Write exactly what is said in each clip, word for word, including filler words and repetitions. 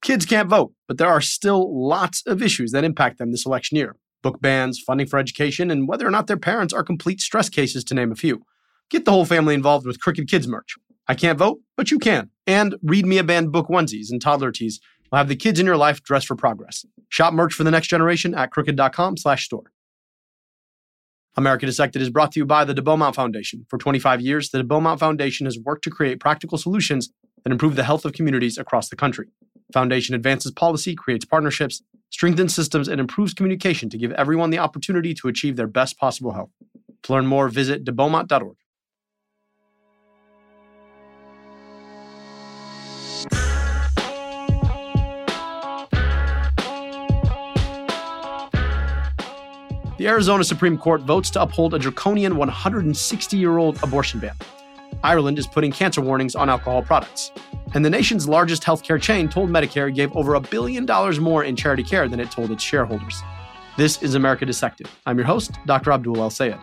Kids can't vote, but there are still lots of issues that impact them this election year. Book bans, funding for education, and whether or not their parents are complete stress cases, to name a few. Get the whole family involved with Crooked Kids merch. I can't vote, but you can. And Read Me a Band book onesies and toddler tees will have the kids in your life dressed for progress. Shop merch for the next generation at crooked.com slash store. America Dissected is brought to you by the De Beaumont Foundation. For twenty-five years, the De Beaumont Foundation has worked to create practical solutions that improve the health of communities across the country. The foundation advances policy, creates partnerships, strengthens systems, and improves communication to give everyone the opportunity to achieve their best possible health. To learn more, visit de beaumont dot org. The Arizona Supreme Court votes to uphold a draconian one hundred sixty-year-old abortion ban. Ireland is putting cancer warnings on alcohol products. And the nation's largest healthcare chain told Medicare gave over a billion dollars more in charity care than it told its shareholders. This is America Dissected. I'm your host, Doctor Abdul El-Sayed.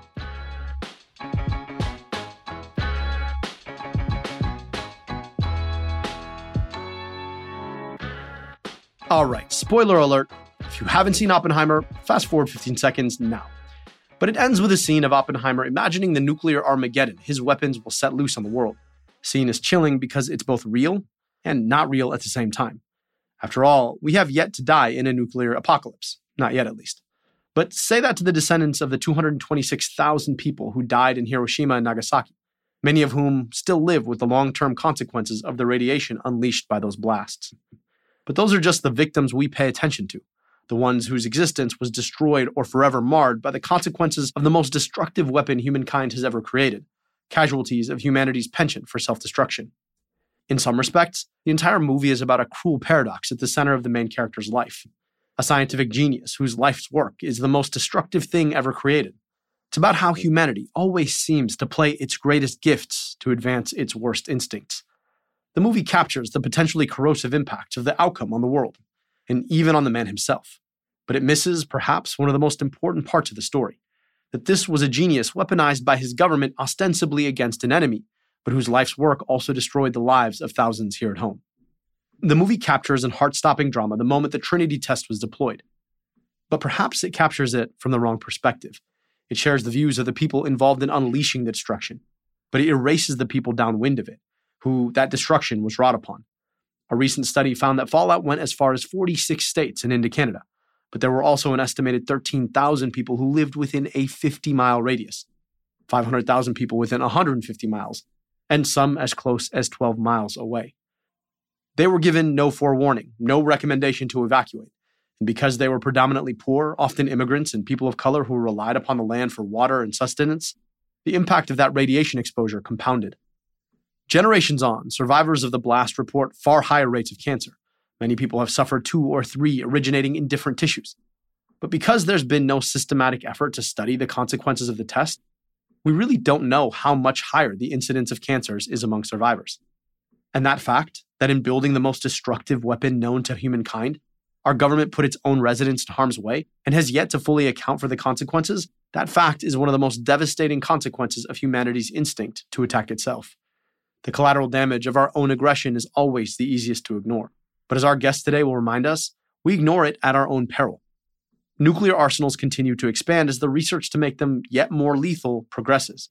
All right, spoiler alert. If you haven't seen Oppenheimer, fast forward fifteen seconds now. But it ends with a scene of Oppenheimer imagining the nuclear Armageddon his weapons will set loose on the world. The scene is chilling because it's both real and not real at the same time. After all, we have yet to die in a nuclear apocalypse. Not yet, at least. But say that to the descendants of the two hundred twenty-six thousand people who died in Hiroshima and Nagasaki, many of whom still live with the long-term consequences of the radiation unleashed by those blasts. But those are just the victims we pay attention to. The ones whose existence was destroyed or forever marred by the consequences of the most destructive weapon humankind has ever created, casualties of humanity's penchant for self-destruction. In some respects, the entire movie is about a cruel paradox at the center of the main character's life. A scientific genius whose life's work is the most destructive thing ever created. It's about how humanity always seems to play its greatest gifts to advance its worst instincts. The movie captures the potentially corrosive impacts of the outcome on the world, and even on the man himself. But it misses, perhaps, one of the most important parts of the story, that this was a genius weaponized by his government ostensibly against an enemy, but whose life's work also destroyed the lives of thousands here at home. The movie captures in heart-stopping drama the moment the Trinity test was deployed. But perhaps it captures it from the wrong perspective. It shares the views of the people involved in unleashing the destruction, but it erases the people downwind of it, who that destruction was wrought upon. A recent study found that fallout went as far as forty-six states and into Canada, but there were also an estimated thirteen thousand people who lived within a fifty-mile radius, five hundred thousand people within one hundred fifty miles, and some as close as twelve miles away. They were given no forewarning, no recommendation to evacuate, and because they were predominantly poor, often immigrants and people of color who relied upon the land for water and sustenance, the impact of that radiation exposure compounded. Generations on, survivors of the blast report far higher rates of cancer. Many people have suffered two or three originating in different tissues. But because there's been no systematic effort to study the consequences of the test, we really don't know how much higher the incidence of cancers is among survivors. And that fact, that in building the most destructive weapon known to humankind, our government put its own residents in harm's way and has yet to fully account for the consequences, that fact is one of the most devastating consequences of humanity's instinct to attack itself. The collateral damage of our own aggression is always the easiest to ignore. But as our guest today will remind us, we ignore it at our own peril. Nuclear arsenals continue to expand as the research to make them yet more lethal progresses.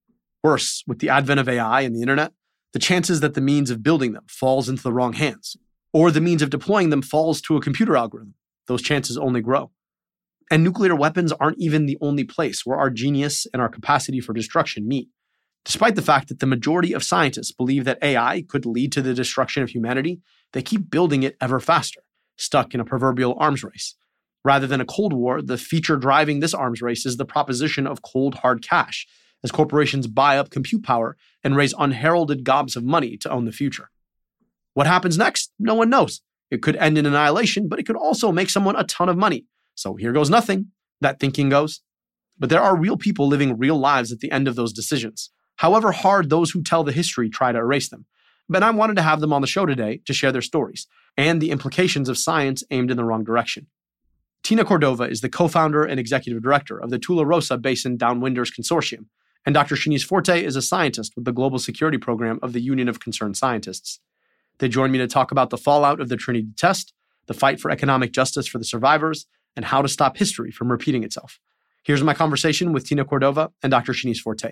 Worse, with the advent of A I and the internet, the chances that the means of building them falls into the wrong hands, or the means of deploying them falls to a computer algorithm, those chances only grow. And nuclear weapons aren't even the only place where our genius and our capacity for destruction meet. Despite the fact that the majority of scientists believe that A I could lead to the destruction of humanity, they keep building it ever faster, stuck in a proverbial arms race. Rather than a Cold War, the feature driving this arms race is the proposition of cold, hard cash, as corporations buy up compute power and raise unheralded gobs of money to own the future. What happens next? No one knows. It could end in annihilation, but it could also make someone a ton of money. So here goes nothing, that thinking goes. But there are real people living real lives at the end of those decisions, however hard those who tell the history try to erase them. But I wanted to have them on the show today to share their stories and the implications of science aimed in the wrong direction. Tina Cordova is the co-founder and executive director of the Tularosa Basin Downwinders Consortium, and Doctor Shanice Forte is a scientist with the Global Security Program of the Union of Concerned Scientists. They joined me to talk about the fallout of the Trinity test, the fight for economic justice for the survivors, and how to stop history from repeating itself. Here's my conversation with Tina Cordova and Doctor Shanice Forte.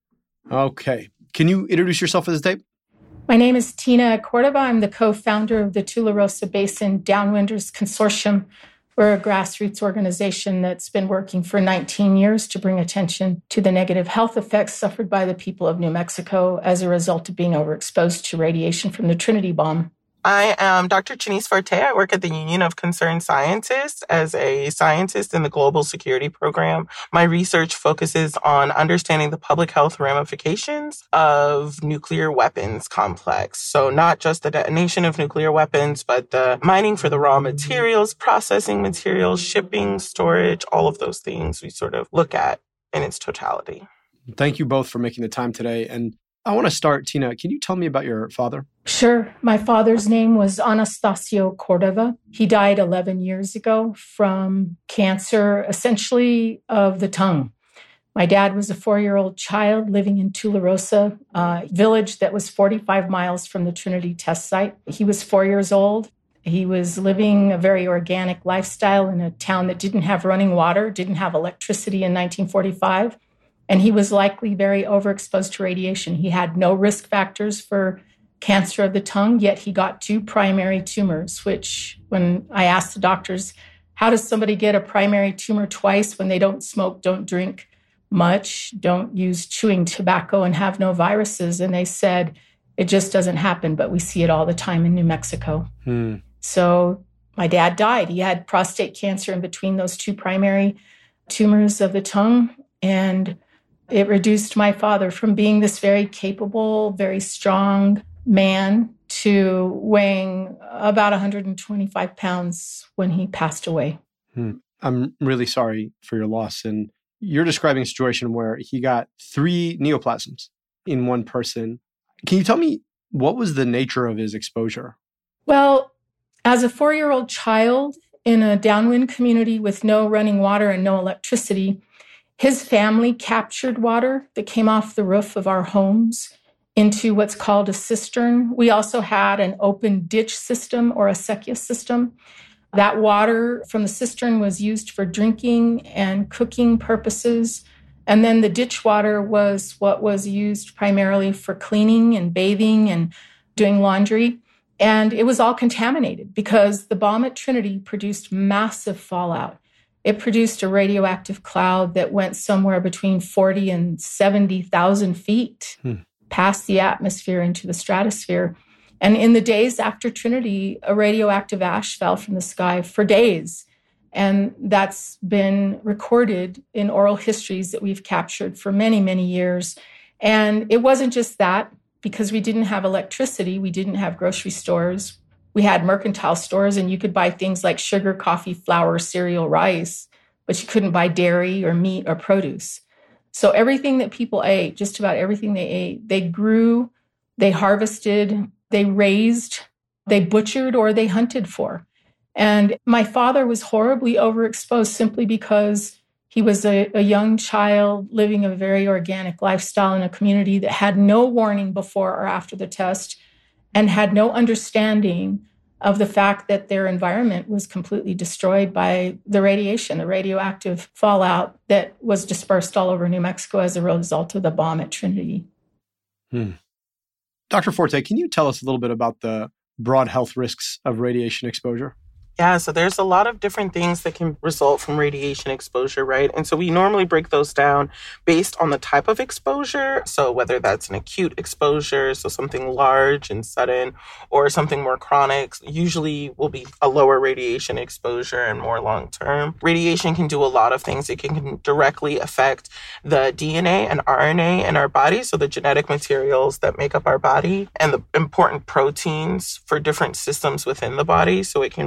Okay. Can you introduce yourself for this tape? My name is Tina Cordova. I'm the co-founder of the Tularosa Basin Downwinders Consortium. We're a grassroots organization that's been working for nineteen years to bring attention to the negative health effects suffered by the people of New Mexico as a result of being overexposed to radiation from the Trinity bomb. I am Doctor Shanice Forte. I work at the Union of Concerned Scientists as a scientist in the Global Security Program. My research focuses on understanding the public health ramifications of nuclear weapons complex. So not just the detonation of nuclear weapons, but the mining for the raw materials, processing materials, shipping, storage, all of those things we sort of look at in its totality. Thank you both for making the time today. And I want to start, Tina, can you tell me about your father? Sure. My father's name was Anastasio Cordova. He died eleven years ago from cancer, essentially of the tongue. My dad was a four-year-old child living in Tularosa, a village that was forty-five miles from the Trinity test site. He was four years old. He was living a very organic lifestyle in a town that didn't have running water, didn't have electricity in nineteen forty-five. And he was likely very overexposed to radiation. He had no risk factors for cancer of the tongue, yet he got two primary tumors, which when I asked the doctors, how does somebody get a primary tumor twice when they don't smoke, don't drink much, don't use chewing tobacco, and have no viruses? And they said, it just doesn't happen, but we see it all the time in New Mexico. Hmm. So my dad died. He had prostate cancer in between those two primary tumors of the tongue. And it reduced my father from being this very capable, very strong man to weighing about one hundred twenty-five pounds when he passed away. Hmm. I'm really sorry for your loss. And you're describing a situation where he got three neoplasms in one person. Can you tell me what was the nature of his exposure? Well, as a four-year-old child in a downwind community with no running water and no electricity, his family captured water that came off the roof of our homes into what's called a cistern. We also had an open ditch system or a acequia system. That water from the cistern was used for drinking and cooking purposes. And then the ditch water was what was used primarily for cleaning and bathing and doing laundry. And it was all contaminated because the bomb at Trinity produced massive fallout. It produced a radioactive cloud that went somewhere between forty and seventy thousand feet hmm. past the atmosphere into the stratosphere. And in the days after Trinity, a radioactive ash fell from the sky for days. And that's been recorded in oral histories that we've captured for many, many years. And it wasn't just that, because we didn't have electricity, we didn't have grocery stores. We had mercantile stores, and you could buy things like sugar, coffee, flour, cereal, rice, but you couldn't buy dairy or meat or produce. So everything that people ate, just about everything they ate, they grew, they harvested, they raised, they butchered, or they hunted for. And my father was horribly overexposed simply because he was a, a young child living a very organic lifestyle in a community that had no warning before or after the test, and had no understanding of the fact that their environment was completely destroyed by the radiation, the radioactive fallout that was dispersed all over New Mexico as a result of the bomb at Trinity. Hmm. Doctor Forte, can you tell us a little bit about the broad health risks of radiation exposure? Yeah, so there's a lot of different things that can result from radiation exposure, right? And so we normally break those down based on the type of exposure. So whether that's an acute exposure, so something large and sudden, or something more chronic, usually will be a lower radiation exposure and more long-term. Radiation can do a lot of things. It can directly affect the D N A and R N A in our body, so the genetic materials that make up our body, and the important proteins for different systems within the body. So it can result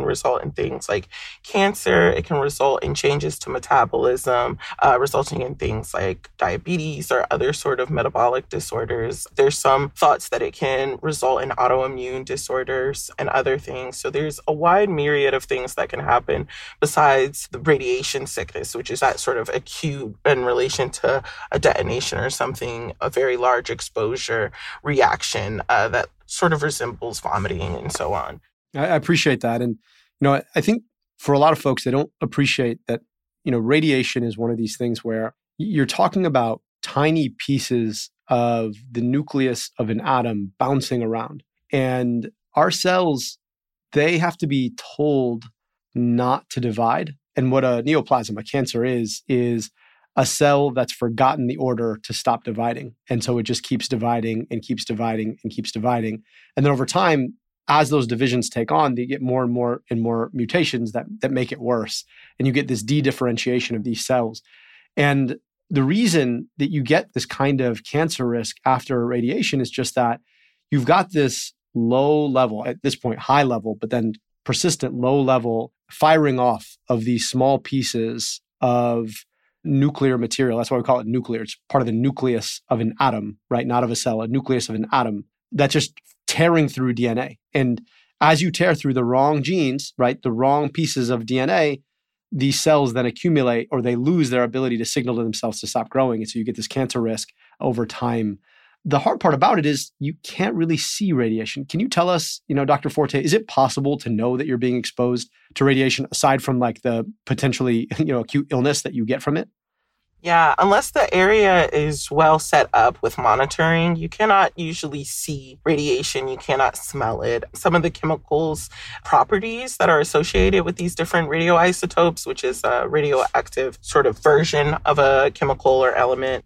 result in things like cancer. It can result in changes to metabolism, uh, resulting in things like diabetes or other sort of metabolic disorders. There's some thoughts that it can result in autoimmune disorders and other things. So there's a wide myriad of things that can happen besides the radiation sickness, which is that sort of acute in relation to a detonation or something, a very large exposure reaction uh, that sort of resembles vomiting and so on. I appreciate that. And, you know, I think for a lot of folks, they don't appreciate that, you know, radiation is one of these things where you're talking about tiny pieces of the nucleus of an atom bouncing around. And our cells, they have to be told not to divide. And what a neoplasm, a cancer is, is a cell that's forgotten the order to stop dividing. And so it just keeps dividing and keeps dividing and keeps dividing. And then over time, as those divisions take on, they get more and more and more mutations that, that make it worse. And you get this de-differentiation of these cells. And the reason that you get this kind of cancer risk after radiation is just that you've got this low level, at this point, high level, but then persistent low level firing off of these small pieces of nuclear material. That's why we call it nuclear. It's part of the nucleus of an atom, right? Not of a cell, a nucleus of an atom that's just tearing through D N A. And as you tear through the wrong genes, right, the wrong pieces of D N A, these cells then accumulate or they lose their ability to signal to themselves to stop growing. And so you get this cancer risk over time. The hard part about it is you can't really see radiation. Can you tell us, you know, Doctor Forte, is it possible to know that you're being exposed to radiation aside from like the potentially, you know, acute illness that you get from it? Yeah, unless the area is well set up with monitoring, you cannot usually see radiation. You cannot smell it. Some of the chemicals properties that are associated with these different radioisotopes, which is a radioactive sort of version of a chemical or element.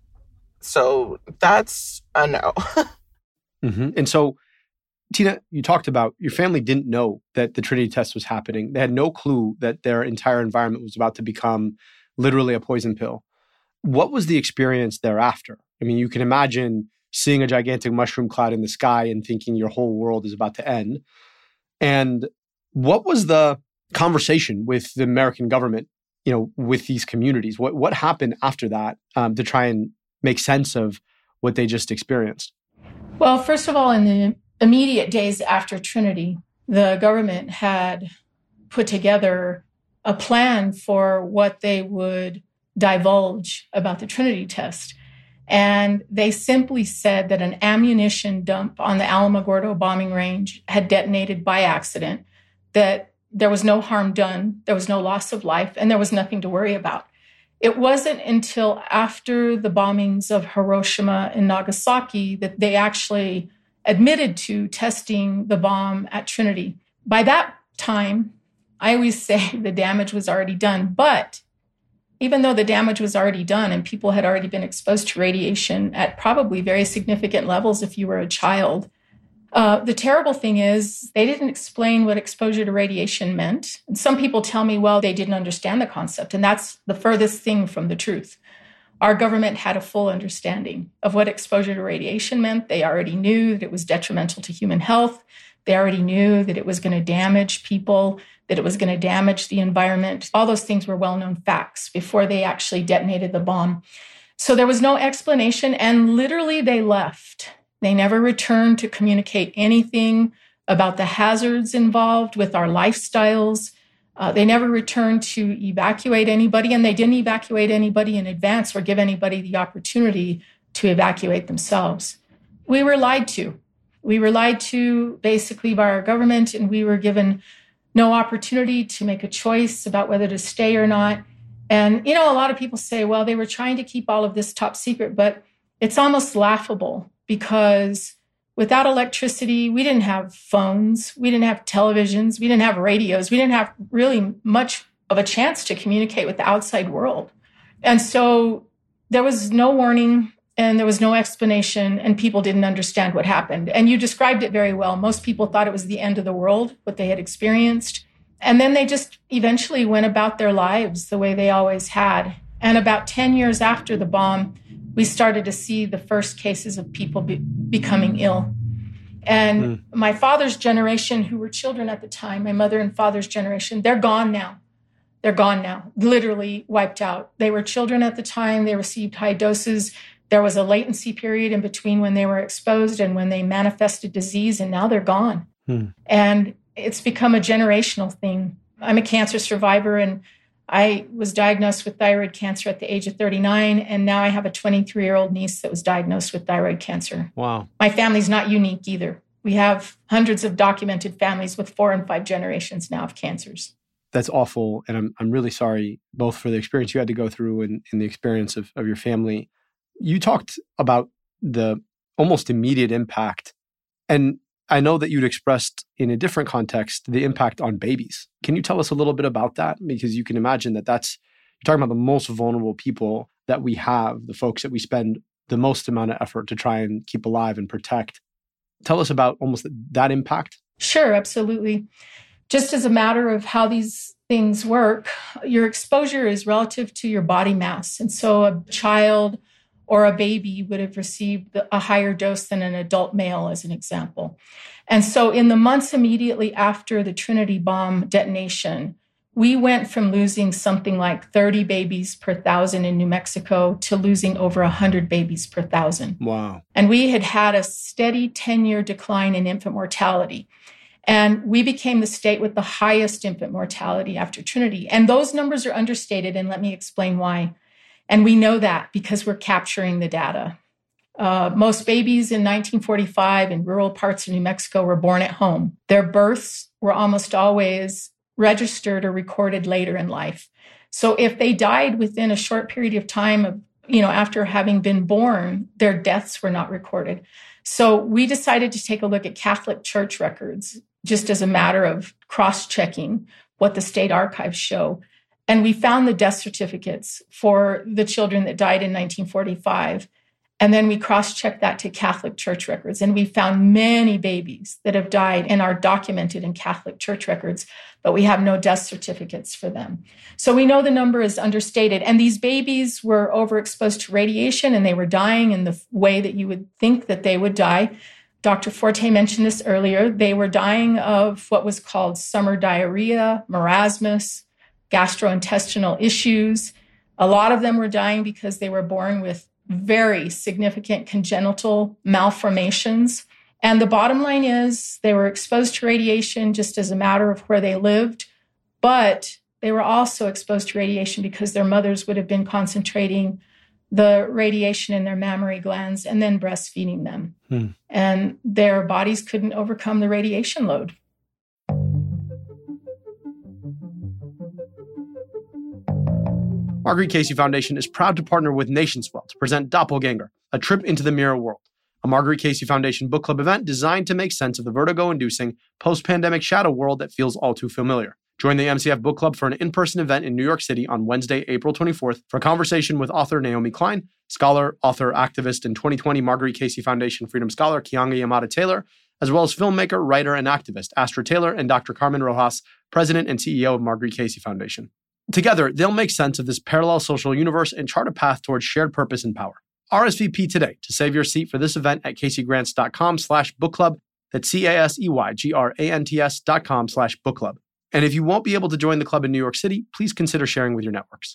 So that's a no. mm-hmm. And so, Tina, you talked about your family didn't know that the Trinity test was happening. They had no clue that their entire environment was about to become literally a poison pill. What was the experience thereafter? I mean, you can imagine seeing a gigantic mushroom cloud in the sky and thinking your whole world is about to end. And what was the conversation with the American government, you know, with these communities? What what happened after that um, to try and make sense of what they just experienced? Well, first of all, in the immediate days after Trinity, the government had put together a plan for what they would divulge about the Trinity test. And they simply said that an ammunition dump on the Alamogordo bombing range had detonated by accident, that there was no harm done, there was no loss of life, and there was nothing to worry about. It wasn't until after the bombings of Hiroshima and Nagasaki that they actually admitted to testing the bomb at Trinity. By that time, I always say the damage was already done, but even though the damage was already done and people had already been exposed to radiation at probably very significant levels if you were a child, uh, the terrible thing is they didn't explain what exposure to radiation meant. And some people tell me, well, they didn't understand the concept. And that's the furthest thing from the truth. Our government had a full understanding of what exposure to radiation meant. They already knew that it was detrimental to human health. They already knew that it was going to damage people, that it was going to damage the environment. All those things were well-known facts before they actually detonated the bomb. So there was no explanation, and literally they left. They never returned to communicate anything about the hazards involved with our lifestyles. Uh, they never returned to evacuate anybody, and they didn't evacuate anybody in advance or give anybody the opportunity to evacuate themselves. We were lied to. We were lied to basically by our government, and we were given no opportunity to make a choice about whether to stay or not. And, you know, a lot of people say, well, they were trying to keep all of this top secret, but it's almost laughable because without electricity, we didn't have phones, we didn't have televisions, we didn't have radios, we didn't have really much of a chance to communicate with the outside world. And so there was no warning and there was no explanation, and people didn't understand what happened. And you described it very well. Most people thought it was the end of the world, what they had experienced. And then they just eventually went about their lives the way they always had. And about ten years after the bomb, we started to see the first cases of people be- becoming ill. And Mm. my father's generation, who were children at the time, my mother and father's generation, they're gone now. They're gone now, literally wiped out. They were children at the time. They received high doses. There was a latency period in between when they were exposed and when they manifested disease, and now they're gone. Hmm. And it's become a generational thing. I'm a cancer survivor, and I was diagnosed with thyroid cancer at the age of thirty-nine, and now I have a twenty-three-year-old niece that was diagnosed with thyroid cancer. Wow. My family's not unique either. We have hundreds of documented families with four and five generations now of cancers. That's awful. And I'm I'm really sorry both for the experience you had to go through and, and the experience of, of your family. You talked about the almost immediate impact. And I know that you'd expressed in a different context the impact on babies. Can you tell us a little bit about that? Because you can imagine that that's, you're talking about the most vulnerable people that we have, the folks that we spend the most amount of effort to try and keep alive and protect. Tell us about almost that impact. Sure, absolutely. Just as a matter of how these things work, your exposure is relative to your body mass. And so a child or a baby would have received a higher dose than an adult male, as an example. And so in the months immediately after the Trinity bomb detonation, we went from losing something like thirty babies per thousand in New Mexico to losing over one hundred babies per thousand. Wow. And we had had a steady ten-year decline in infant mortality. And we became the state with the highest infant mortality after Trinity. And those numbers are understated, and let me explain why. And we know that because we're capturing the data. Uh, most babies in nineteen forty-five in rural parts of New Mexico were born at home. Their births were almost always registered or recorded later in life. So if they died within a short period of time of, you know, after having been born, their deaths were not recorded. So we decided to take a look at Catholic Church records, just as a matter of cross-checking what the state archives show. And we found the death certificates for the children that died in nineteen forty-five. And then we cross-checked that to Catholic Church records. And we found many babies that have died and are documented in Catholic Church records, but we have no death certificates for them. So we know the number is understated. And these babies were overexposed to radiation, and they were dying in the way that you would think that they would die. Doctor Forte mentioned this earlier. They were dying of what was called summer diarrhea, marasmus, gastrointestinal issues. A lot of them were dying because they were born with very significant congenital malformations. And the bottom line is they were exposed to radiation just as a matter of where they lived, but they were also exposed to radiation because their mothers would have been concentrating the radiation in their mammary glands and then breastfeeding them. Hmm. And their bodies couldn't overcome the radiation load. Marguerite Casey Foundation is proud to partner with NationsWell to present Doppelganger, A Trip into the Mirror World, a Marguerite Casey Foundation book club event designed to make sense of the vertigo-inducing post-pandemic shadow world that feels all too familiar. Join the M C F Book Club for an in-person event in New York City on Wednesday, April twenty-fourth for a conversation with author Naomi Klein, scholar, author, activist, and twenty twenty Marguerite Casey Foundation Freedom Scholar Keeanga Yamada Taylor, as well as filmmaker, writer, and activist Astra Taylor and Doctor Carmen Rojas, president and C E O of Marguerite Casey Foundation. Together, they'll make sense of this parallel social universe and chart a path towards shared purpose and power. R S V P today to save your seat for this event at caseygrants.com slash book club. That's C-A-S-E-Y-G-R-A-N-T-S dot com slash book club. And if you won't be able to join the club in New York City, please consider sharing with your networks.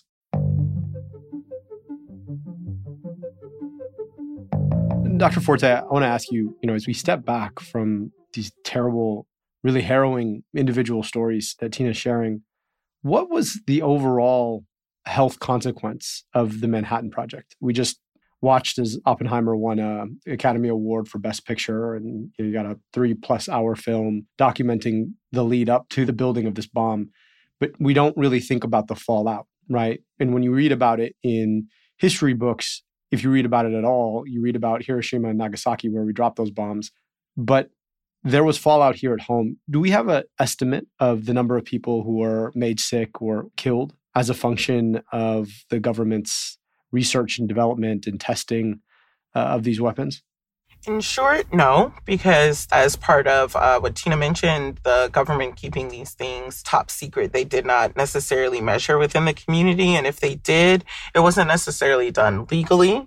Doctor Forte, I want to ask you, you know, as we step back from these terrible, really harrowing individual stories that Tina's sharing, what was the overall health consequence of the Manhattan Project? We just watched as Oppenheimer won an Academy Award for Best Picture, and you got a three-plus hour film documenting the lead up to the building of this bomb. But we don't really think about the fallout, right? And when you read about it in history books, if you read about it at all, you read about Hiroshima and Nagasaki where we dropped those bombs. But there was fallout here at home. Do we have an estimate of the number of people who were made sick or killed as a function of the government's research and development and testing uh, of these weapons? In short, no, because as part of uh, what Tina mentioned, the government keeping these things top secret, they did not necessarily measure within the community. And if they did, it wasn't necessarily done legally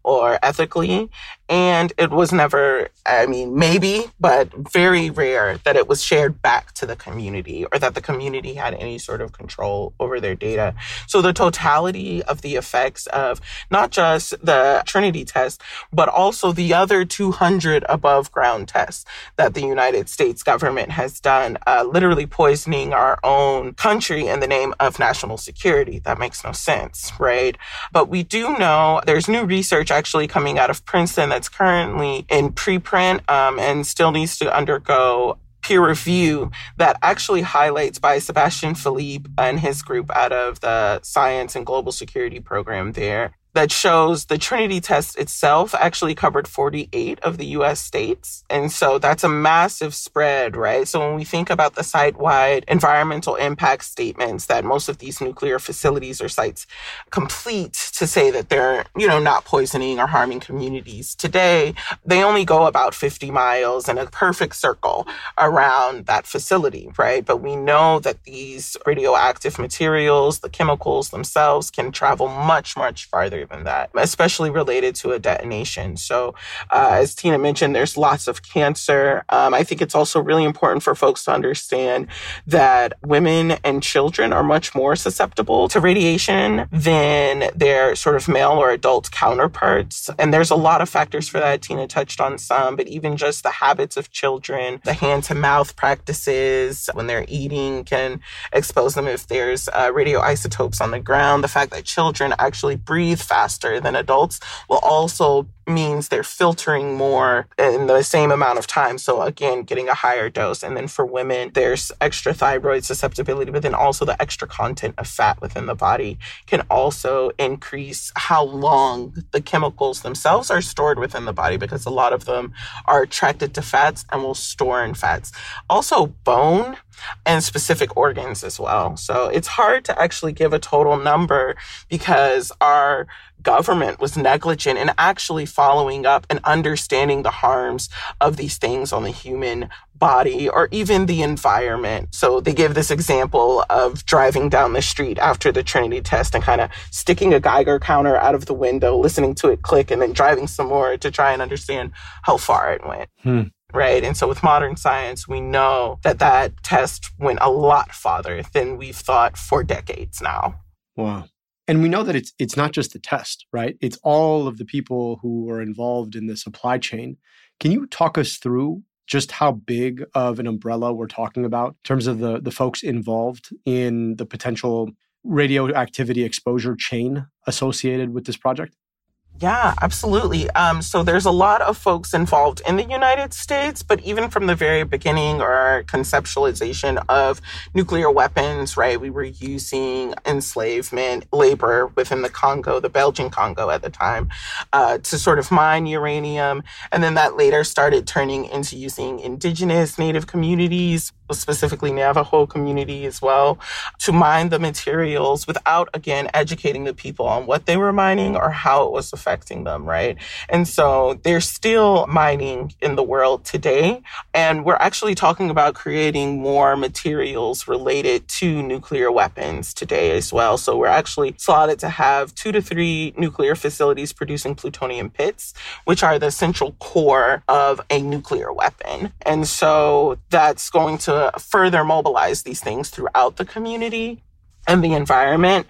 or ethically. And it was never, I mean, maybe, but very rare that it was shared back to the community or that the community had any sort of control over their data. So the totality of the effects of not just the Trinity test, but also the other two hundred above ground tests that the United States government has done, uh, literally poisoning our own country in the name of national security. That makes no sense, right? But we do know there's new research actually coming out of Princeton that's currently in preprint um, and still needs to undergo peer review that actually highlights by Sebastian Philippe and his group out of the Science and Global Security program there, that shows the Trinity test itself actually covered forty-eight of the U S states. And so that's a massive spread, right? So when we think about the site-wide environmental impact statements that most of these nuclear facilities or sites complete to say that they're, you know, not poisoning or harming communities today, they only go about fifty miles in a perfect circle around that facility, right? But we know that these radioactive materials, the chemicals themselves, can travel much, much farther than that, especially related to a detonation. So uh, as Tina mentioned, there's lots of cancer. Um, I think it's also really important for folks to understand that women and children are much more susceptible to radiation than their sort of male or adult counterparts. And there's a lot of factors for that. Tina touched on some, but even just the habits of children, the hand-to-mouth practices when they're eating can expose them if there's uh, radioisotopes on the ground. The fact that children actually breathe faster than adults will also means they're filtering more in the same amount of time. So again, getting a higher dose. And then for women, there's extra thyroid susceptibility, but then also the extra content of fat within the body can also increase how long the chemicals themselves are stored within the body, because a lot of them are attracted to fats and will store in fats. Also bone and specific organs as well. So it's hard to actually give a total number because our government was negligent in actually following up and understanding the harms of these things on the human body or even the environment. So they give this example of driving down the street after the Trinity test and kind of sticking a Geiger counter out of the window, listening to it click, and then driving some more to try and understand how far it went. Hmm. Right. And so with modern science, we know that that test went a lot farther than we've thought for decades now. Wow. And we know that it's it's not just the test, right? It's all of the people who are involved in the supply chain. Can you talk us through just how big of an umbrella we're talking about in terms of the, the folks involved in the potential radioactivity exposure chain associated with this project? Yeah, absolutely. Um, so there's a lot of folks involved in the United States, but even from the very beginning or conceptualization of nuclear weapons, right, we were using enslavement, labor within the Congo, the Belgian Congo at the time, uh, to sort of mine uranium. And then that later started turning into using indigenous native communities, specifically Navajo community as well, to mine the materials without, again, educating the people on what they were mining or how it was affecting them, right? And so there's still mining in the world today, and we're actually talking about creating more materials related to nuclear weapons today as well. So we're actually slotted to have two to three nuclear facilities producing plutonium pits, which are the central core of a nuclear weapon. And so that's going to further mobilize these things throughout the community and the environment.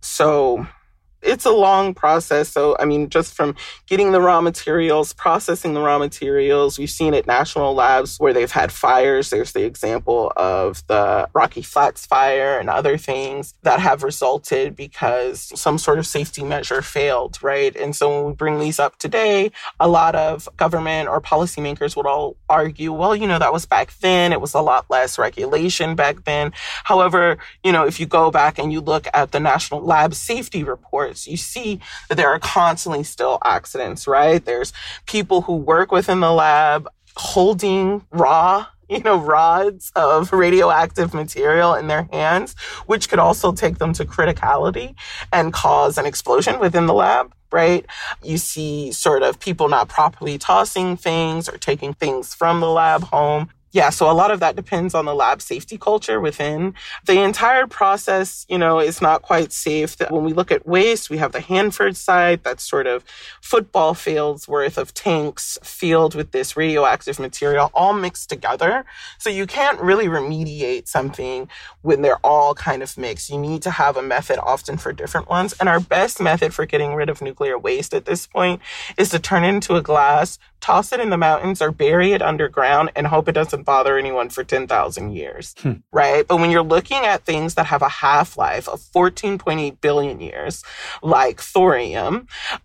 So it's a long process. So, I mean, just from getting the raw materials, processing the raw materials, we've seen at national labs where they've had fires. There's the example of the Rocky Flats fire and other things that have resulted because some sort of safety measure failed, right? And so when we bring these up today, a lot of government or policymakers would all argue, well, you know, that was back then. It was a lot less regulation back then. However, you know, if you go back and you look at the National Lab Safety Report, you see that there are constantly still accidents, right? There's people who work within the lab holding raw, you know, rods of radioactive material in their hands, which could also take them to criticality and cause an explosion within the lab, right? You see sort of people not properly tossing things or taking things from the lab home. Yeah, so a lot of that depends on the lab safety culture within. The entire process, you know, is not quite safe. When we look at waste, we have the Hanford site, that's sort of football fields worth of tanks filled with this radioactive material all mixed together. So you can't really remediate something when they're all kind of mixed. You need to have a method often for different ones. And our best method for getting rid of nuclear waste at this point is to turn it into a glass, toss it in the mountains or bury it underground and hope it doesn't bother anyone for ten thousand years, hmm. right? But when you're looking at things that have a half-life of fourteen point eight billion years, like thorium,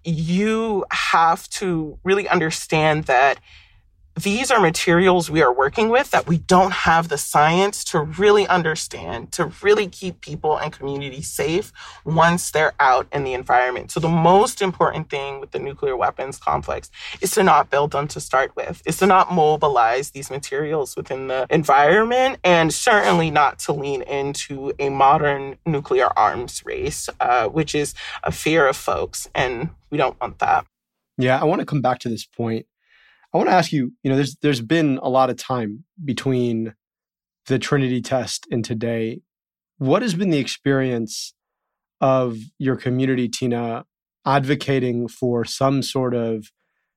you have to really understand that these are materials we are working with that we don't have the science to really understand, to really keep people and communities safe once they're out in the environment. So the most important thing with the nuclear weapons complex is to not build them to start with, is to not mobilize these materials within the environment, and certainly not to lean into a modern nuclear arms race, uh, which is a fear of folks, and we don't want that. Yeah, I want to come back to this point. I want to ask you, you know, there's there's been a lot of time between the Trinity test and today. What has been the experience of your community, Tina, advocating for some sort of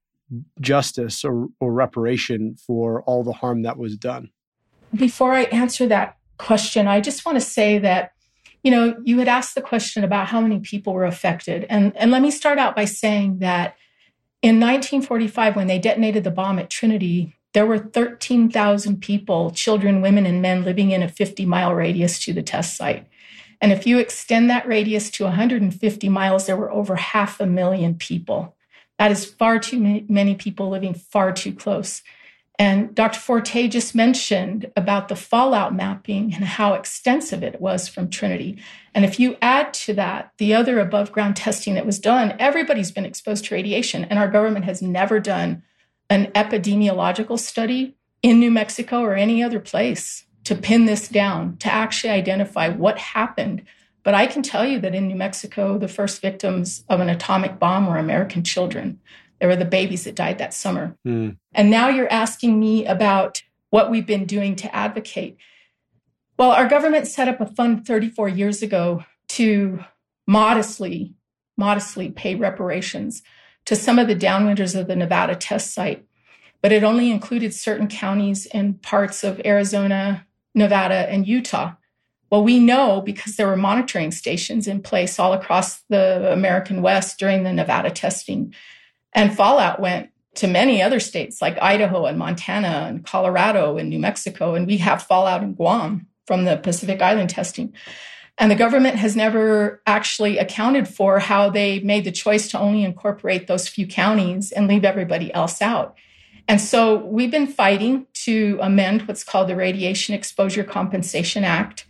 justice or, or reparation for all the harm that was done? Before I answer that question, I just want to say that, you know, you had asked the question about how many people were affected. And, and let me start out by saying that in nineteen forty-five, when they detonated the bomb at Trinity, there were thirteen thousand people, children, women, and men living in a fifty-mile radius to the test site. And if you extend that radius to one hundred fifty miles, there were over half a million people. That is far too many people living far too close. And Doctor Forte just mentioned about the fallout mapping and how extensive it was from Trinity. And if you add to that the other above ground testing that was done, everybody's been exposed to radiation. And our government has never done an epidemiological study in New Mexico or any other place to pin this down, to actually identify what happened. But I can tell you that in New Mexico, the first victims of an atomic bomb were American children. They were the babies that died that summer. Mm. And now you're asking me about what we've been doing to advocate. Well, our government set up a fund thirty-four years ago to modestly, modestly pay reparations to some of the downwinders of the Nevada test site. But it only included certain counties and parts of Arizona, Nevada, and Utah. Well, we know because there were monitoring stations in place all across the American West during the Nevada testing. And fallout went to many other states like Idaho and Montana and Colorado and New Mexico. And we have fallout in Guam from the Pacific Island testing. And the government has never actually accounted for how they made the choice to only incorporate those few counties and leave everybody else out. And so we've been fighting to amend what's called the Radiation Exposure Compensation Act.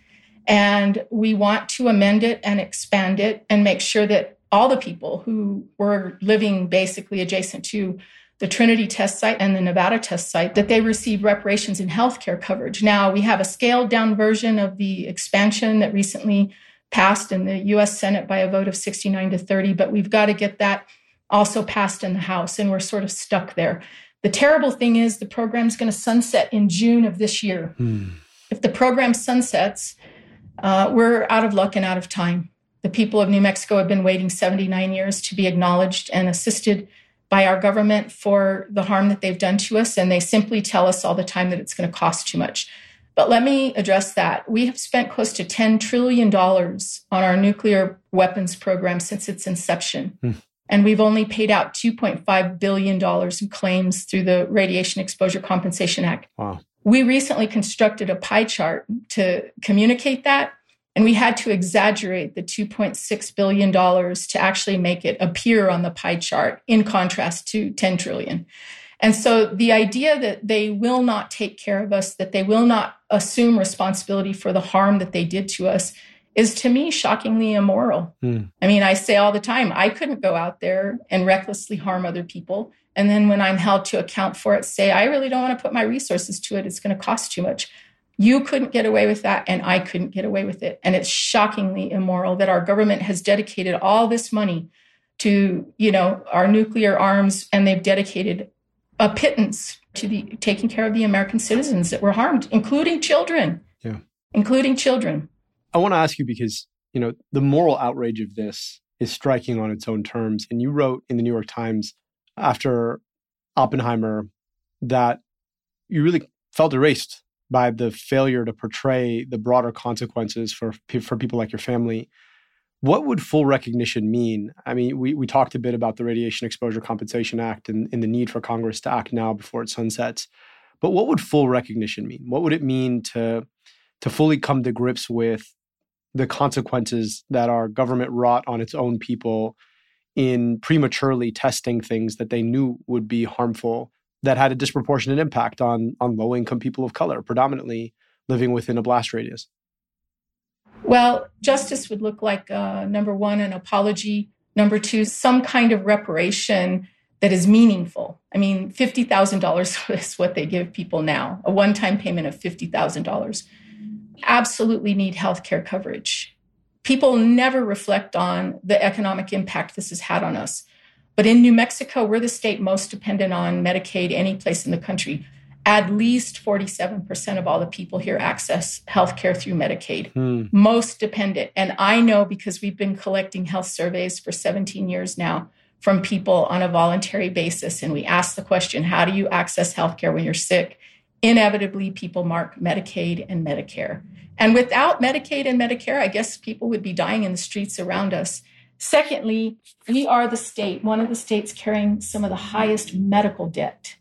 And we want to amend it and expand it and make sure that all the people who were living basically adjacent to the Trinity test site and the Nevada test site, that they receive reparations in healthcare coverage. Now, we have a scaled down version of the expansion that recently passed in the U S Senate by a vote of sixty-nine to thirty, but we've got to get that also passed in the House, and we're sort of stuck there. The terrible thing is the program's going to sunset in June of this year. Hmm. If the program sunsets, uh, we're out of luck and out of time. The people of New Mexico have been waiting seventy-nine years to be acknowledged and assisted by our government for the harm that they've done to us. And they simply tell us all the time that it's going to cost too much. But let me address that. We have spent close to ten trillion dollars on our nuclear weapons program since its inception. Hmm. And we've only paid out two point five billion dollars in claims through the Radiation Exposure Compensation Act. Wow. We recently constructed a pie chart to communicate that. And we had to exaggerate the two point six billion dollars to actually make it appear on the pie chart in contrast to ten trillion dollars. And so the idea that they will not take care of us, that they will not assume responsibility for the harm that they did to us, is to me shockingly immoral. Mm. I mean, I say all the time, I couldn't go out there and recklessly harm other people. And then when I'm held to account for it, say, I really don't want to put my resources to it. It's going to cost too much. You couldn't get away with that, and I couldn't get away with it. And it's shockingly immoral that our government has dedicated all this money to, you know, our nuclear arms, and they've dedicated a pittance to the taking care of the American citizens that were harmed, including children. Yeah. Including children. I want to ask you because, you know, the moral outrage of this is striking on its own terms. And you wrote in the New York Times after Oppenheimer that you really felt erased by the failure to portray the broader consequences for, for people like your family. What would full recognition mean? I mean, we, we talked a bit about the Radiation Exposure Compensation Act and, and the need for Congress to act now before it sunsets. But what would full recognition mean? What would it mean to, to fully come to grips with the consequences that our government wrought on its own people in prematurely testing things that they knew would be harmful, that had a disproportionate impact on, on low-income people of color, predominantly living within a blast radius? Well, justice would look like, uh, number one, an apology. Number two, some kind of reparation that is meaningful. I mean, fifty thousand dollars is what they give people now, a one-time payment of fifty thousand dollars. Absolutely need healthcare coverage. People never reflect on the economic impact this has had on us. But in New Mexico, we're the state most dependent on Medicaid any place in the country. At least forty-seven percent of all the people here access healthcare through Medicaid. Hmm. Most dependent. And I know because we've been collecting health surveys for seventeen years now from people on a voluntary basis. And we ask the question, how do you access healthcare when you're sick? Inevitably, people mark Medicaid and Medicare. And without Medicaid and Medicare, I guess people would be dying in the streets around us. Secondly, we are the state, one of the states carrying some of the highest medical debt.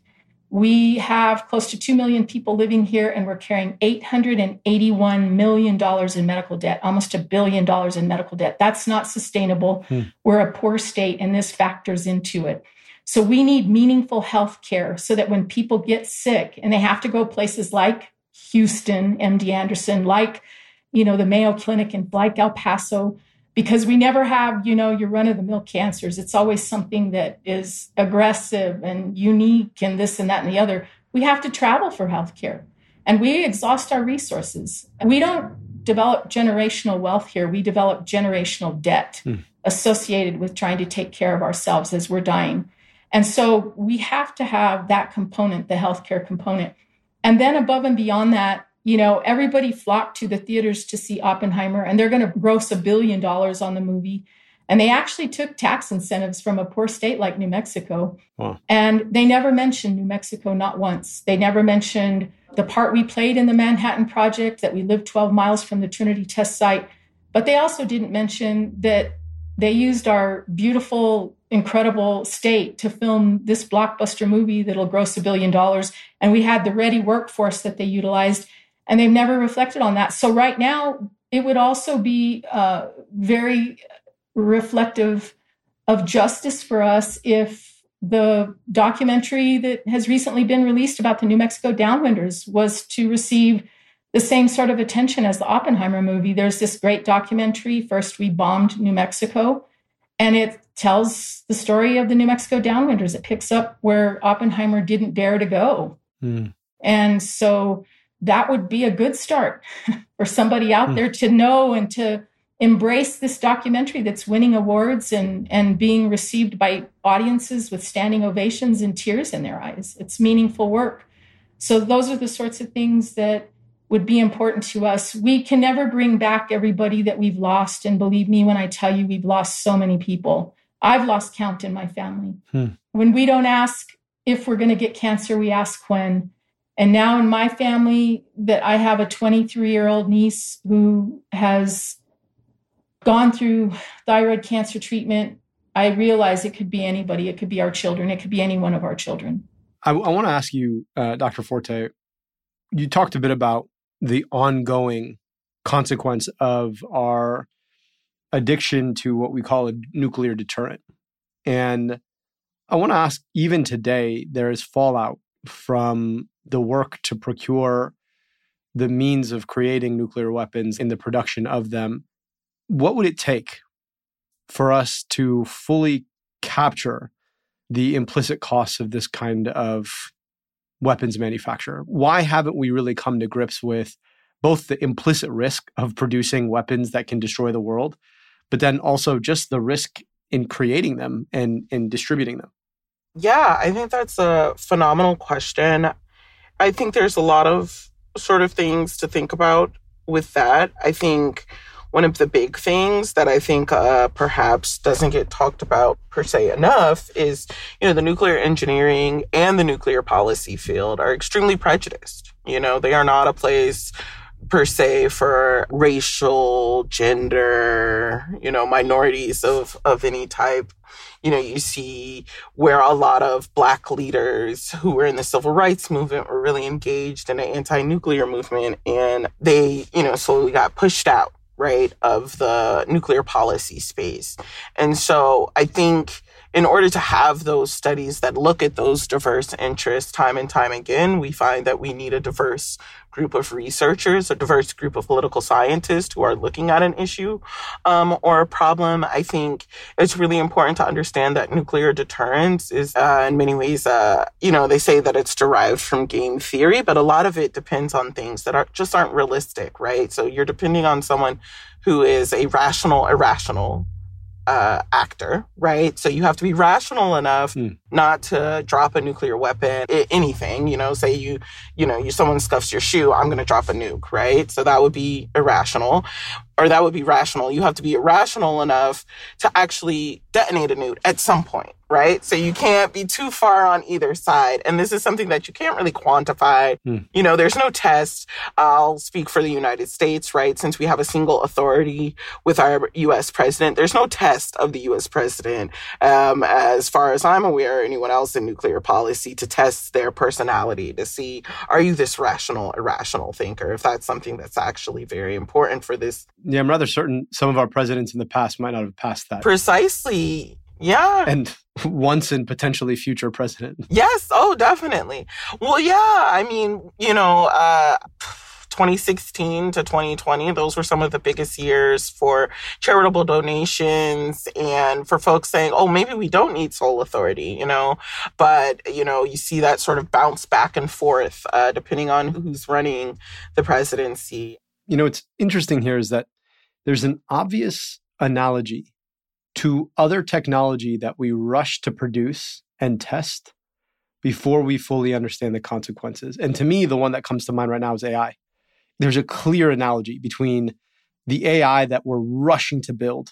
We have close to two million people living here, and we're carrying eight hundred eighty-one million dollars in medical debt, almost a billion dollars in medical debt. That's not sustainable. Hmm. We're a poor state, and this factors into it. So we need meaningful health care so that when people get sick and they have to go places like Houston, M D Anderson, like, you know, the Mayo Clinic and like El Paso, because we never have, you know, your run-of-the-mill cancers. It's always something that is aggressive and unique and this and that and the other. We have to travel for healthcare, and we exhaust our resources. We don't develop generational wealth here. We develop generational debt hmm. associated with trying to take care of ourselves as we're dying. And so we have to have that component, the healthcare component. And then above and beyond that, you know, everybody flocked to the theaters to see Oppenheimer, and they're going to gross a billion dollars on the movie. And they actually took tax incentives from a poor state like New Mexico. Wow. And they never mentioned New Mexico, not once. They never mentioned the part we played in the Manhattan Project, that we lived twelve miles from the Trinity test site. But they also didn't mention that they used our beautiful, incredible state to film this blockbuster movie that'll gross a billion dollars. And we had the ready workforce that they utilized. And they've never reflected on that. So right now, it would also be uh, very reflective of justice for us if the documentary that has recently been released about the New Mexico Downwinders was to receive the same sort of attention as the Oppenheimer movie. There's this great documentary, First We Bombed New Mexico, and it tells the story of the New Mexico Downwinders. It picks up where Oppenheimer didn't dare to go. Mm. And so that would be a good start for somebody out mm. there to know and to embrace this documentary that's winning awards and, and being received by audiences with standing ovations and tears in their eyes. It's meaningful work. So those are the sorts of things that would be important to us. We can never bring back everybody that we've lost. And believe me when I tell you, we've lost so many people. I've lost count in my family. Hmm. When we don't ask if we're going to get cancer, we ask when. And now in my family, that I have a twenty-three-year-old niece who has gone through thyroid cancer treatment, I realize it could be anybody. It could be our children. It could be any one of our children. I, I want to ask you, uh, Doctor Forte, you talked a bit about the ongoing consequence of our addiction to what we call a nuclear deterrent. And I want to ask, even today, there is fallout from the work to procure the means of creating nuclear weapons and the production of them. What would it take for us to fully capture the implicit costs of this kind of weapons manufacture? Why haven't we really come to grips with both the implicit risk of producing weapons that can destroy the world, but then also just the risk in creating them and, and distributing them? Yeah, I think that's a phenomenal question. I think there's a lot of sort of things to think about with that. I think one of the big things that I think uh, perhaps doesn't get talked about per se enough is, you know, the nuclear engineering and the nuclear policy field are extremely prejudiced. You know, they are not a place per se for racial, gender, you know, minorities of, of any type. You know, you see where a lot of Black leaders who were in the civil rights movement were really engaged in the anti-nuclear movement, and they, you know, slowly got pushed out, right, of the nuclear policy space. And so I think in order to have those studies that look at those diverse interests time and time again, we find that we need a diverse group of researchers, a diverse group of political scientists who are looking at an issue um, or a problem. I think it's really important to understand that nuclear deterrence is uh, in many ways, uh, you know, they say that it's derived from game theory, but a lot of it depends on things that are just aren't realistic, right? So you're depending on someone who is a rational, irrational Uh, actor, right? So you have to be rational enough mm. not to drop a nuclear weapon, I- anything, you know, say you, you know, you someone scuffs your shoe, I'm going to drop a nuke, right? So that would be irrational, or that would be rational. You have to be irrational enough to actually detonate a nuke at some point, right? So you can't be too far on either side. And this is something that you can't really quantify. Mm. You know, there's no test. I'll speak for the United States, right? Since we have a single authority with our U S president, there's no test of the U S president, um, as far as I'm aware, or anyone else in nuclear policy, to test their personality to see, are you this rational, irrational thinker? If that's something that's actually very important for this. Yeah, I'm rather certain some of our presidents in the past might not have passed that. Precisely. Yeah. And once in potentially future president. Yes. Oh, definitely. Well, yeah. I mean, you know, uh, twenty sixteen to twenty twenty, those were some of the biggest years for charitable donations and for folks saying, oh, maybe we don't need sole authority, you know. But, you know, you see that sort of bounce back and forth uh, depending on who's running the presidency. You know, what's interesting here is that there's an obvious analogy to other technology that we rush to produce and test before we fully understand the consequences. And to me, the one that comes to mind right now is A I. There's a clear analogy between the A I that we're rushing to build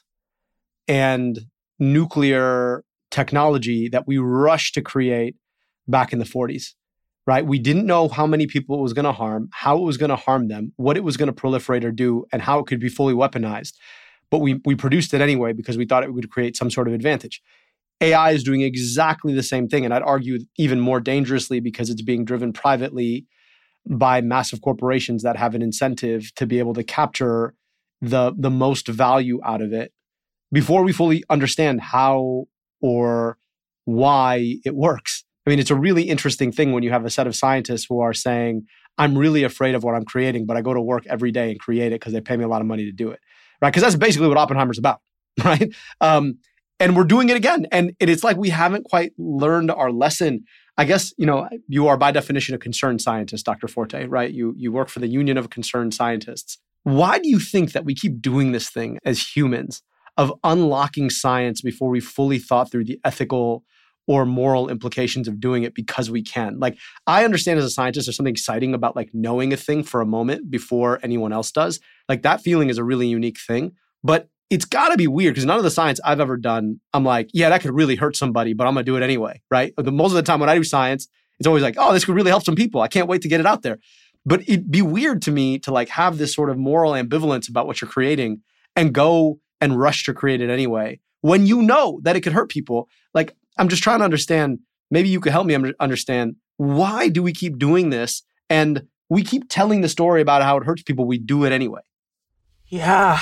and nuclear technology that we rushed to create back in the forties, right? We didn't know how many people it was going to harm, how it was going to harm them, what it was going to proliferate or do, and how it could be fully weaponized. But we we produced it anyway because we thought it would create some sort of advantage. A I is doing exactly the same thing, and I'd argue even more dangerously because it's being driven privately by massive corporations that have an incentive to be able to capture the, the most value out of it before we fully understand how or why it works. I mean, it's a really interesting thing when you have a set of scientists who are saying, I'm really afraid of what I'm creating, but I go to work every day and create it because they pay me a lot of money to do it, right? Because that's basically what Oppenheimer's about, right? Um, and we're doing it again. And it, it's like we haven't quite learned our lesson. I guess, you know, you are by definition a concerned scientist, Doctor Forte, right? You, you work for the Union of Concerned Scientists. Why do you think that we keep doing this thing as humans of unlocking science before we fully thought through the ethical or moral implications of doing it because we can? Like, I understand as a scientist, there's something exciting about like knowing a thing for a moment before anyone else does. Like that feeling is a really unique thing, but it's got to be weird because none of the science I've ever done, I'm like, yeah, that could really hurt somebody, but I'm going to do it anyway, right? The, most of the time when I do science, it's always like, oh, this could really help some people. I can't wait to get it out there. But it'd be weird to me to like have this sort of moral ambivalence about what you're creating and go and rush to create it anyway when you know that it could hurt people. Like, I'm just trying to understand, maybe you could help me understand, why do we keep doing this? And we keep telling the story about how it hurts people. We do it anyway. Yeah.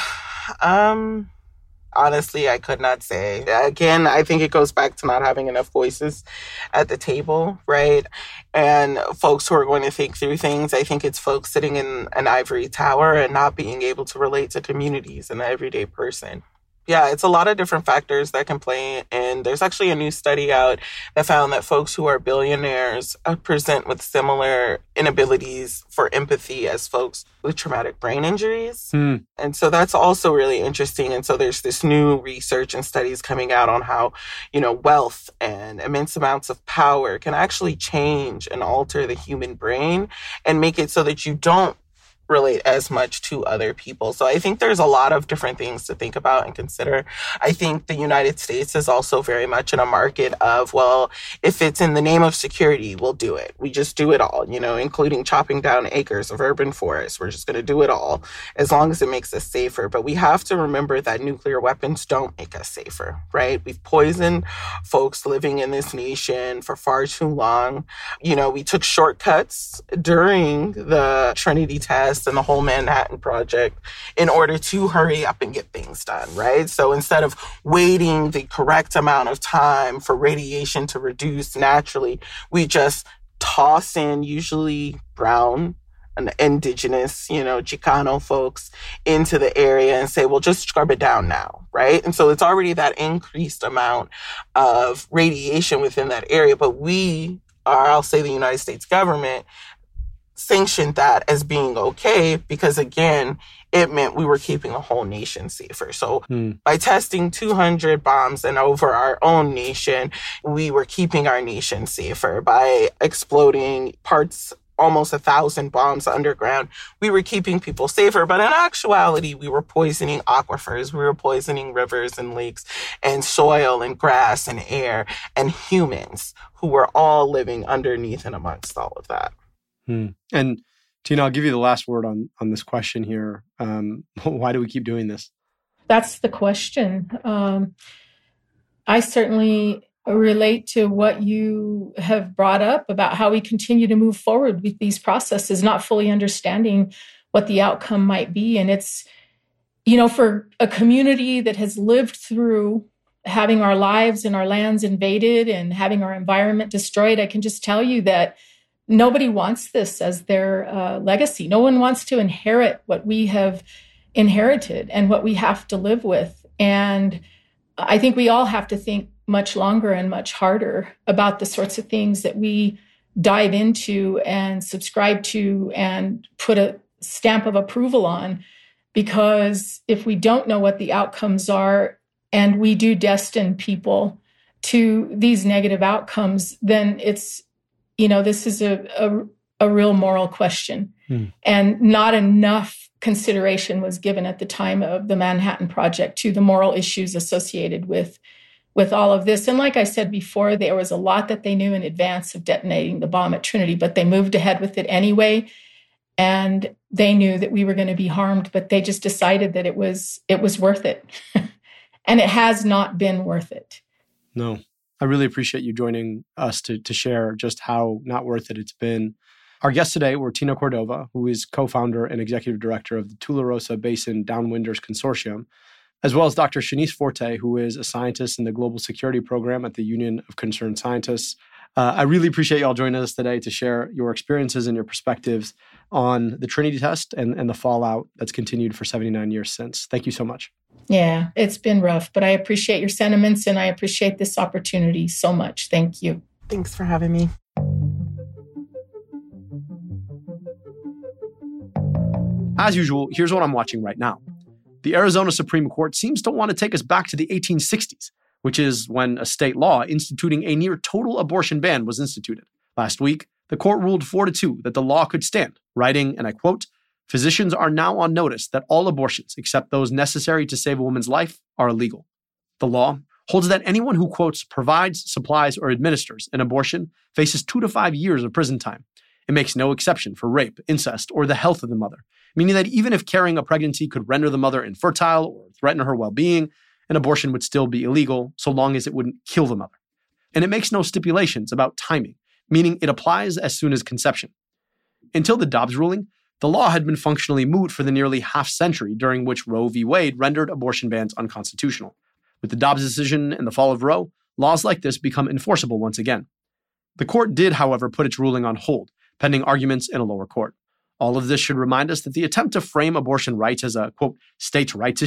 Um, honestly, I could not say. Again, I think it goes back to not having enough voices at the table, right? And folks who are going to think through things. I think it's folks sitting in an ivory tower and not being able to relate to communities and the everyday person. Yeah, it's a lot of different factors that can play. And there's actually a new study out that found that folks who are billionaires uh, present with similar inabilities for empathy as folks with traumatic brain injuries. Hmm. And so that's also really interesting. And so there's this new research and studies coming out on how, you know, wealth and immense amounts of power can actually change and alter the human brain and make it so that you don't relate as much to other people. So I think there's a lot of different things to think about and consider. I think the United States is also very much in a market of, well, if it's in the name of security, we'll do it. We just do it all, you know, including chopping down acres of urban forests. We're just going to do it all as long as it makes us safer. But we have to remember that nuclear weapons don't make us safer, right? We've poisoned folks living in this nation for far too long. You know, we took shortcuts during the Trinity test and the whole Manhattan Project in order to hurry up and get things done, right? So instead of waiting the correct amount of time for radiation to reduce naturally, we just toss in usually brown and indigenous, you know, Chicano folks into the area and say, well, just scrub it down now, right? And so it's already that increased amount of radiation within that area. But we, or I'll say the United States government, sanctioned that as being okay because, again, it meant we were keeping a whole nation safer. So hmm. by testing two hundred bombs and over our own nation, we were keeping our nation safer. By exploding parts, almost a thousand bombs underground, we were keeping people safer. But in actuality, we were poisoning aquifers. We were poisoning rivers and lakes and soil and grass and air and humans who were all living underneath and amongst all of that. Hmm. And Tina, I'll give you the last word on, on this question here. Um, why do we keep doing this? That's the question. Um, I certainly relate to what you have brought up about how we continue to move forward with these processes, not fully understanding what the outcome might be. And it's, you know, for a community that has lived through having our lives and our lands invaded and having our environment destroyed, I can just tell you that nobody wants this as their uh, legacy. No one wants to inherit what we have inherited and what we have to live with. And I think we all have to think much longer and much harder about the sorts of things that we dive into and subscribe to and put a stamp of approval on. Because if we don't know what the outcomes are and we do destine people to these negative outcomes, then it's, you know, this is a, a, a real moral question. Hmm. And not enough consideration was given at the time of the Manhattan Project to the moral issues associated with, with all of this. And like I said before, there was a lot that they knew in advance of detonating the bomb at Trinity, but they moved ahead with it anyway. And they knew that we were going to be harmed, but they just decided that it was it was worth it. And it has not been worth it. No. I really appreciate you joining us to, to share just how not worth it it's been. Our guests today were Tina Cordova, who is co-founder and executive director of the Tularosa Basin Downwinders Consortium, as well as Doctor Shanice Forte, who is a scientist in the Global Security Program at the Union of Concerned Scientists. Uh, I really appreciate y'all joining us today to share your experiences and your perspectives on the Trinity test and, and the fallout that's continued for seventy-nine years since. Thank you so much. Yeah, it's been rough, but I appreciate your sentiments and I appreciate this opportunity so much. Thank you. Thanks for having me. As usual, here's what I'm watching right now. The Arizona Supreme Court seems to want to take us back to the eighteen sixties, which is when a state law instituting a near total abortion ban was instituted. Last week, the court ruled four to two that the law could stand, writing, and I quote, "Physicians are now on notice that all abortions, except those necessary to save a woman's life, are illegal." The law holds that anyone who, quotes, provides, supplies, or administers an abortion faces two to five years of prison time. It makes no exception for rape, incest, or the health of the mother, meaning that even if carrying a pregnancy could render the mother infertile or threaten her well-being, an abortion would still be illegal so long as it wouldn't kill the mother. And it makes no stipulations about timing, meaning it applies as soon as conception. Until the Dobbs ruling, the law had been functionally moot for the nearly half century during which Roe v. Wade rendered abortion bans unconstitutional. With the Dobbs decision and the fall of Roe, laws like this become enforceable once again. The court did, however, put its ruling on hold, pending arguments in a lower court. All of this should remind us that the attempt to frame abortion rights as a, quote, states' rights issue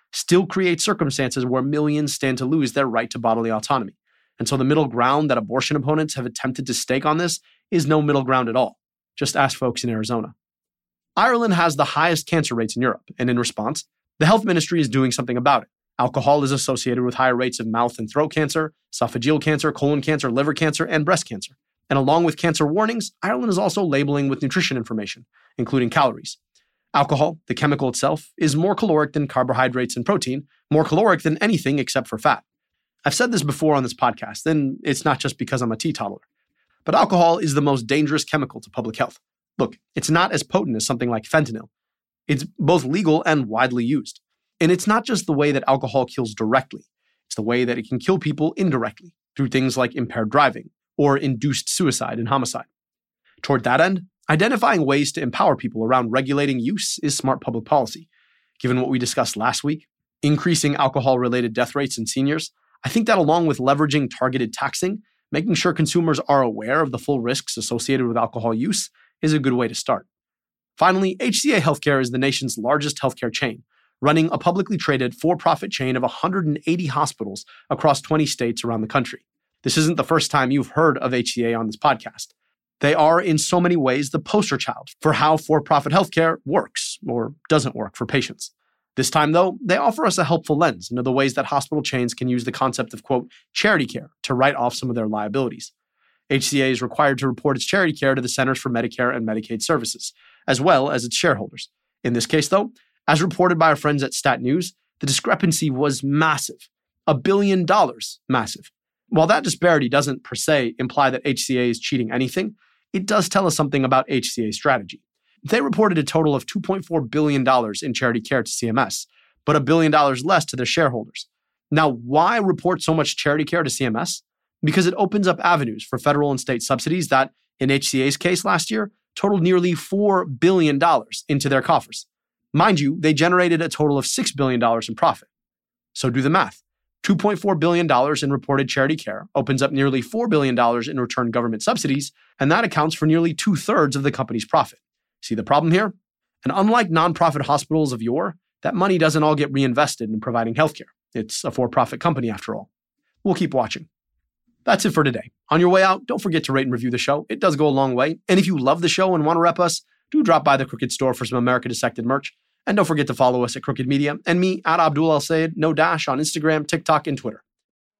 still creates circumstances where millions stand to lose their right to bodily autonomy. And so the middle ground that abortion opponents have attempted to stake on this is no middle ground at all. Just ask folks in Arizona. Ireland has the highest cancer rates in Europe, and in response, the health ministry is doing something about it. Alcohol is associated with higher rates of mouth and throat cancer, esophageal cancer, colon cancer, liver cancer, and breast cancer. And along with cancer warnings, Ireland is also labeling with nutrition information, including calories. Alcohol, the chemical itself, is more caloric than carbohydrates and protein, more caloric than anything except for fat. I've said this before on this podcast, and it's not just because I'm a teetotaler. But alcohol is the most dangerous chemical to public health. Look, it's not as potent as something like fentanyl. It's both legal and widely used. And it's not just the way that alcohol kills directly. It's the way that it can kill people indirectly through things like impaired driving or induced suicide and homicide. Toward that end, identifying ways to empower people around regulating use is smart public policy. Given what we discussed last week, increasing alcohol-related death rates in seniors, I think that along with leveraging targeted taxing, making sure consumers are aware of the full risks associated with alcohol use is a good way to start. Finally, H C A Healthcare is the nation's largest healthcare chain, running a publicly traded for-profit chain of one hundred eighty hospitals across twenty states around the country. This isn't the first time you've heard of H C A on this podcast. They are in so many ways the poster child for how for-profit healthcare works or doesn't work for patients. This time, though, they offer us a helpful lens into the ways that hospital chains can use the concept of, quote, charity care to write off some of their liabilities. H C A is required to report its charity care to the Centers for Medicare and Medicaid Services, as well as its shareholders. In this case, though, as reported by our friends at Stat News, the discrepancy was massive. A billion dollars massive. While that disparity doesn't per se imply that H C A is cheating anything, it does tell us something about H C A's strategy. They reported a total of two point four billion dollars in charity care to C M S, but a billion dollars less to their shareholders. Now, why report so much charity care to C M S? Because it opens up avenues for federal and state subsidies that, in H C A's case last year, totaled nearly four billion dollars into their coffers. Mind you, they generated a total of six billion dollars in profit. So do the math. two point four billion dollars in reported charity care opens up nearly four billion dollars in return government subsidies, and that accounts for nearly two-thirds of the company's profit. See the problem here? And unlike nonprofit hospitals of yore, that money doesn't all get reinvested in providing healthcare. It's a for-profit company after all. We'll keep watching. That's it for today. On your way out, don't forget to rate and review the show. It does go a long way. And if you love the show and want to rep us, do drop by the Crooked store for some America Dissected merch. And don't forget to follow us at Crooked Media and me at Abdul El Sayed, no dash, on Instagram, TikTok, and Twitter.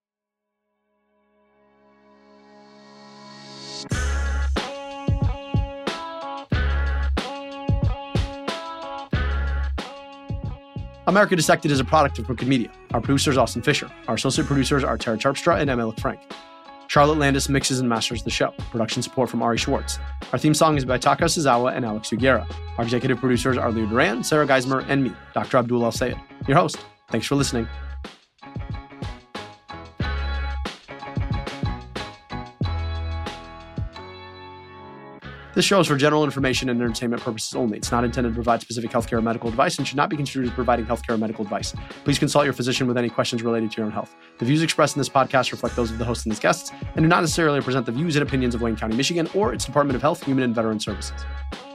America Dissected is a product of Crooked Media. Our producer is Austin Fisher. Our associate producers are Tara Terpstra and Emma Frank. Charlotte Landis mixes and masters the show. Production support from Ari Schwartz. Our theme song is by Taka Suzawa and Alex Uguera. Our executive producers are Leo Duran, Sarah Geismer, and me, Doctor Abdul El Sayed, your host. Thanks for listening. This show is for general information and entertainment purposes only. It's not intended to provide specific healthcare or medical advice and should not be construed as providing healthcare or medical advice. Please consult your physician with any questions related to your own health. The views expressed in this podcast reflect those of the host and his guests and do not necessarily represent the views and opinions of Wayne County, Michigan, or its Department of Health, Human and Veteran Services.